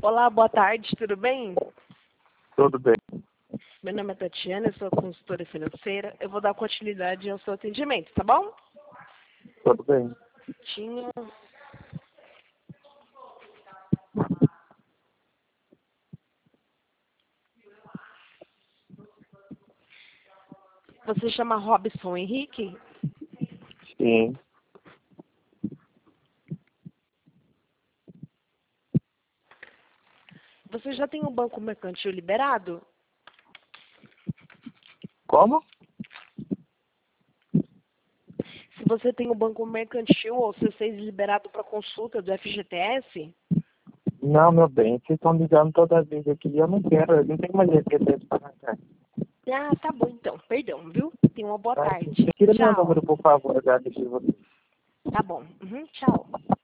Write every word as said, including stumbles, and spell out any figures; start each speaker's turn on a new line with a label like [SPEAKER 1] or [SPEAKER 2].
[SPEAKER 1] Olá, boa tarde, tudo bem?
[SPEAKER 2] Tudo bem.
[SPEAKER 1] Meu nome é Tatiana, eu sou consultora financeira. Eu vou dar continuidade ao seu atendimento, tá bom?
[SPEAKER 2] Tudo bem.
[SPEAKER 1] Tinha... Você chama Robson Henrique?
[SPEAKER 2] Sim.
[SPEAKER 1] Você já tem o banco mercantil liberado?
[SPEAKER 2] Como?
[SPEAKER 1] Se você tem o banco mercantil ou C seis liberado para consulta do F G T S?
[SPEAKER 2] Não, meu bem, vocês estão ligando toda vez aqui e eu não quero, eu não tenho mais F G T S para arrancar.
[SPEAKER 1] Ah, tá bom então. Perdão, viu? Tenha uma boa
[SPEAKER 2] Tá?
[SPEAKER 1] tarde.
[SPEAKER 2] Tira meu
[SPEAKER 1] Tchau.
[SPEAKER 2] número, por favor, agradeço você.
[SPEAKER 1] Tá bom. Uhum, tchau.